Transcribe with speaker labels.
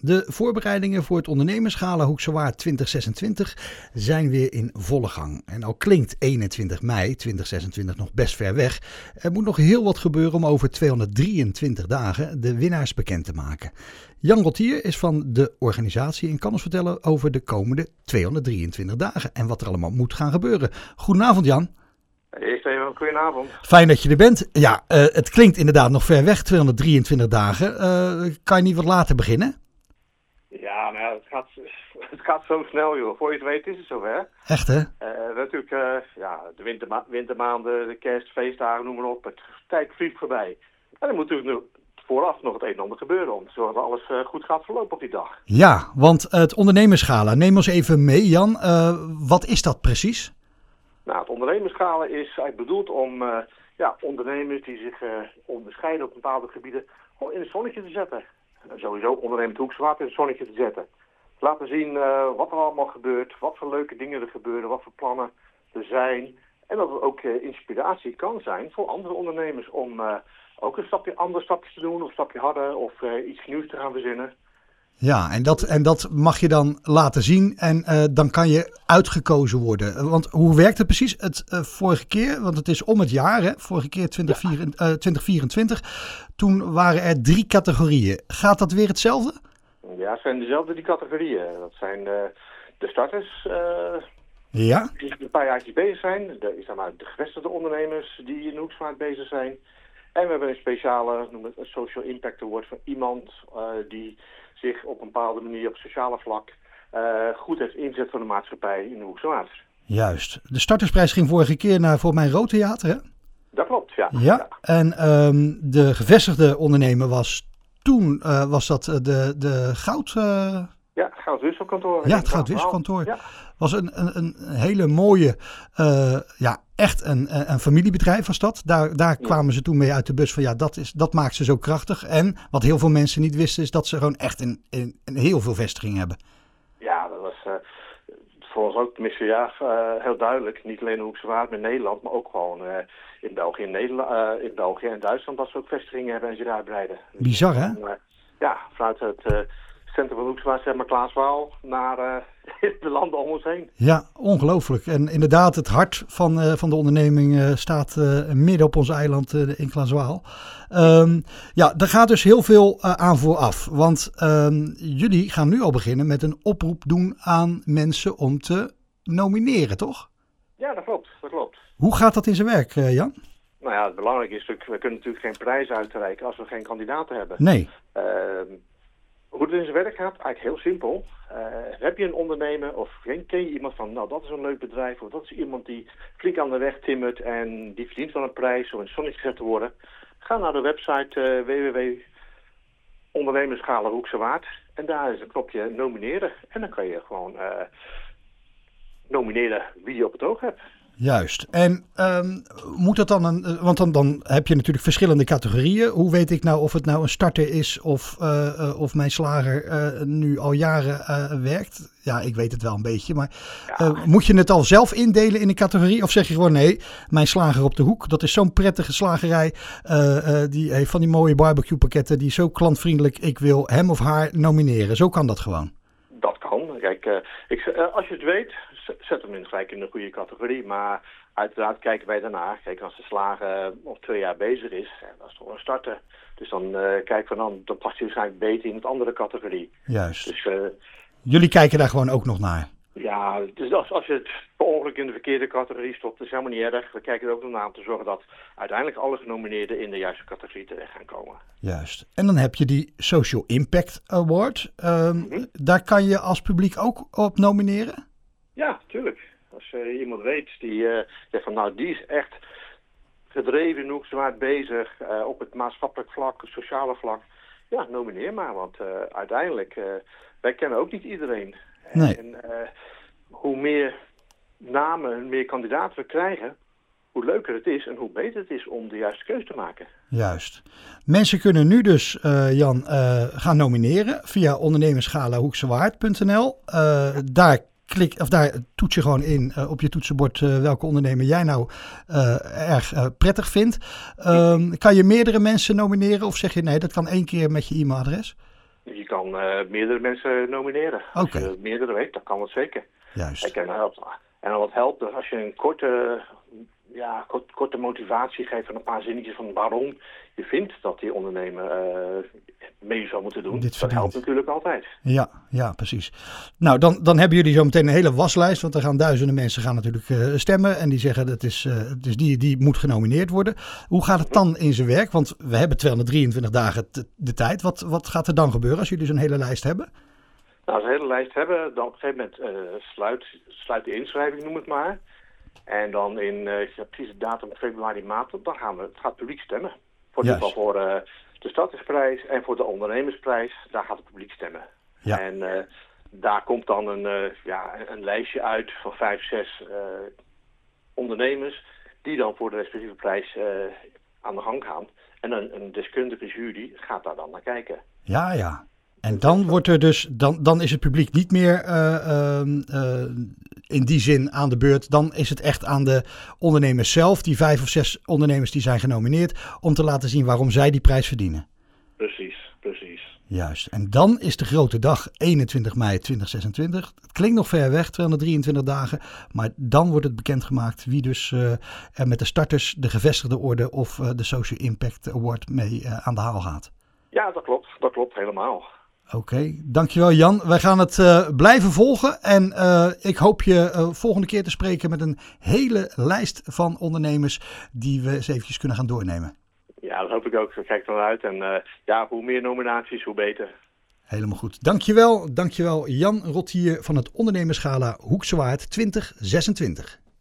Speaker 1: De voorbereidingen voor het ondernemersgala Hoekse Waard 2026 zijn weer in volle gang. En al klinkt 21 mei 2026 nog best ver weg, er moet nog heel wat gebeuren om over 223 dagen de winnaars bekend te maken. Jan Rottier is van de organisatie en kan ons vertellen over de komende 223 dagen en wat er allemaal moet gaan gebeuren. Goedenavond Jan.
Speaker 2: Eerst even goedenavond.
Speaker 1: Fijn dat je er bent. Ja, het klinkt inderdaad nog ver weg, 223 dagen. Kan je niet wat later beginnen?
Speaker 2: Ja, nou, het gaat zo snel, joh. Voor je het weet is het zover.
Speaker 1: Echt, hè?
Speaker 2: Natuurlijk, de wintermaanden, de kerst, feestdagen, noem maar op. Het tijd vliegt voorbij. En er moet natuurlijk vooraf nog het een en ander gebeuren om te zorgen dat alles goed gaat verlopen op die dag.
Speaker 1: Ja, want het ondernemersgala, neem ons even mee, Jan. Wat is dat precies?
Speaker 2: Nou, het ondernemersgala is eigenlijk bedoeld om ondernemers die zich onderscheiden op bepaalde gebieden gewoon in het zonnetje te zetten. Sowieso ondernemend Hoekse Waard in het zonnetje te zetten. Laten zien wat er allemaal gebeurt, wat voor leuke dingen er gebeuren, wat voor plannen er zijn. En dat het ook inspiratie kan zijn voor andere ondernemers om ook een ander stapje te doen, of een stapje harder, of iets nieuws te gaan verzinnen.
Speaker 1: Ja, en dat mag je dan laten zien en dan kan je uitgekozen worden. Want hoe werkt het precies? Vorige keer, want het is om het jaar, hè? Vorige keer 2024, toen waren er 3 categorieën. Gaat dat weer hetzelfde?
Speaker 2: Ja, het zijn dezelfde 3 categorieën. Dat zijn de starters, die een paar jaartjes bezig zijn. De gevestigde ondernemers die in Hoekse Waard bezig zijn. En we hebben een speciale, noem het een Social Impact Award van iemand die zich op een bepaalde manier op sociale vlak goed heeft ingezet voor de maatschappij in de Hoekse Waard.
Speaker 1: Juist. De startersprijs ging vorige keer naar voor mijn Rood Theater, hè?
Speaker 2: Dat klopt, ja.
Speaker 1: Ja. En de gevestigde ondernemer was toen, was dat de Goud...
Speaker 2: Ja, het Goudwisselkantoor.
Speaker 1: Ja, het Goudwisselkantoor.
Speaker 2: Ja.
Speaker 1: Was een hele mooie, echt een familiebedrijf was dat. Daar kwamen ze toen mee uit de bus van dat maakt ze zo krachtig. En wat heel veel mensen niet wisten is dat ze gewoon echt een heel veel vestigingen hebben. Ja,
Speaker 2: dat was voor ons ook tenminste heel duidelijk. Niet alleen in Hoekse Waard, maar in Nederland, maar ook gewoon in België in België en Duitsland dat ze ook vestigingen hebben en zich uitbreiden.
Speaker 1: Bizar, hè?
Speaker 2: Vanuit het centrum van Hoekse Waard, zeg maar Klaaswaal, naar de landen om ons heen.
Speaker 1: Ja, ongelooflijk. En inderdaad, het hart van de onderneming staat midden op ons eiland in Klaaswaal. Daar gaat dus heel veel aan vooraf. Want jullie gaan nu al beginnen met een oproep doen aan mensen om te nomineren, toch?
Speaker 2: Ja, dat klopt.
Speaker 1: Hoe gaat dat in zijn werk, Jan?
Speaker 2: Nou ja, het belangrijke is natuurlijk, we kunnen natuurlijk geen prijs uitreiken als we geen kandidaten hebben.
Speaker 1: Nee.
Speaker 2: Hoe het in zijn werk gaat, eigenlijk heel simpel. Heb je een ondernemer of ken je iemand van, nou dat is een leuk bedrijf of dat is iemand die flink aan de weg timmert en die verdient wel een prijs om in het zonnetje gezet te worden. Ga naar de website www.ondernemersgala Hoekse Waard en daar is een knopje nomineren. En dan kan je gewoon nomineren wie je op het oog hebt.
Speaker 1: Juist. En moet dat dan want dan heb je natuurlijk verschillende categorieën. Hoe weet ik nou of het nou een starter is of mijn slager nu al jaren werkt? Ja, ik weet het wel een beetje. Maar moet je het al zelf indelen in een categorie? Of zeg je gewoon nee, mijn slager op de hoek, dat is zo'n prettige slagerij. Die heeft van die mooie barbecue pakketten, die is zo klantvriendelijk. Ik wil hem of haar nomineren. Zo kan dat gewoon.
Speaker 2: Dat kan. Kijk, als je het weet, zet hem gelijk in een goede categorie. Maar uiteraard kijken wij daarna. Kijk, als de slager nog 2 jaar bezig is, dat is toch een starter. Dus dan kijken we dan past hij waarschijnlijk beter in een andere categorie.
Speaker 1: Juist.
Speaker 2: Dus,
Speaker 1: jullie kijken daar gewoon ook nog naar?
Speaker 2: Ja, dus als je het per ongeluk in de verkeerde categorie stopt, is helemaal niet erg. We kijken er ook nog naar om te zorgen dat uiteindelijk alle genomineerden in de juiste categorie terecht gaan komen.
Speaker 1: Juist. En dan heb je die Social Impact Award. Daar kan je als publiek ook op nomineren?
Speaker 2: Ja, tuurlijk. Als iemand weet die zegt van nou die is echt gedreven in Hoekse Waard bezig op het maatschappelijk vlak, het sociale vlak. Ja, nomineer maar, want uiteindelijk, wij kennen ook niet iedereen.
Speaker 1: Nee.
Speaker 2: En hoe meer namen, meer kandidaten we krijgen, hoe leuker het is en hoe beter het is om de juiste keuze te maken.
Speaker 1: Juist. Mensen kunnen nu dus, Jan, gaan nomineren via ondernemersgalahoeksewaard.nl. Daar toets je gewoon in op je toetsenbord welke ondernemer jij nou erg prettig vindt. Kan je meerdere mensen nomineren of zeg je nee, dat kan 1 keer met je e-mailadres?
Speaker 2: Je kan meerdere mensen nomineren.
Speaker 1: Oké.
Speaker 2: Als je meerdere weet, dan kan dat zeker.
Speaker 1: Juist.
Speaker 2: En dan wat helpt, dus als je een korte motivatie geeft van een paar zinnetjes van waarom je vindt dat die ondernemer mee zou moeten doen. Dat helpt natuurlijk altijd.
Speaker 1: Ja, precies. Nou, dan hebben jullie zo meteen een hele waslijst, want er gaan duizenden mensen natuurlijk stemmen en die zeggen dat is die moet genomineerd worden. Hoe gaat het dan in zijn werk? Want we hebben 223 dagen de tijd. Wat gaat er dan gebeuren als jullie zo'n hele lijst hebben?
Speaker 2: Nou, als we een hele lijst hebben, dan op een gegeven moment sluit de inschrijving, noem het maar. En dan in precies de datum februari, maart, dan gaat het publiek stemmen. Voor in ieder geval voor de startersprijs en voor de ondernemersprijs, daar gaat het publiek stemmen.
Speaker 1: Ja.
Speaker 2: En daar komt dan een lijstje uit van 5, 6 ondernemers die dan voor de respectieve prijs aan de gang gaan. En een deskundige jury gaat daar dan naar kijken.
Speaker 1: Ja. En dan wordt er dus, dan is het publiek niet meer in die zin aan de beurt. Dan is het echt aan de ondernemers zelf, die 5 of 6 ondernemers die zijn genomineerd, om te laten zien waarom zij die prijs verdienen.
Speaker 2: Precies.
Speaker 1: Juist. En dan is de grote dag 21 mei 2026. Het klinkt nog ver weg, 223 dagen. Maar dan wordt het bekendgemaakt wie dus er met de starters, de gevestigde orde of de Social Impact Award mee aan de haal gaat.
Speaker 2: Ja, dat klopt. Dat klopt helemaal.
Speaker 1: Oké, dankjewel Jan. Wij gaan het blijven volgen en ik hoop je volgende keer te spreken met een hele lijst van ondernemers die we eens eventjes kunnen gaan doornemen.
Speaker 2: Ja, dat hoop ik ook. Ik kijk er naar uit en hoe meer nominaties, hoe beter.
Speaker 1: Helemaal goed. Dankjewel Jan Rottier van het ondernemersgala Hoekse Waard 2026.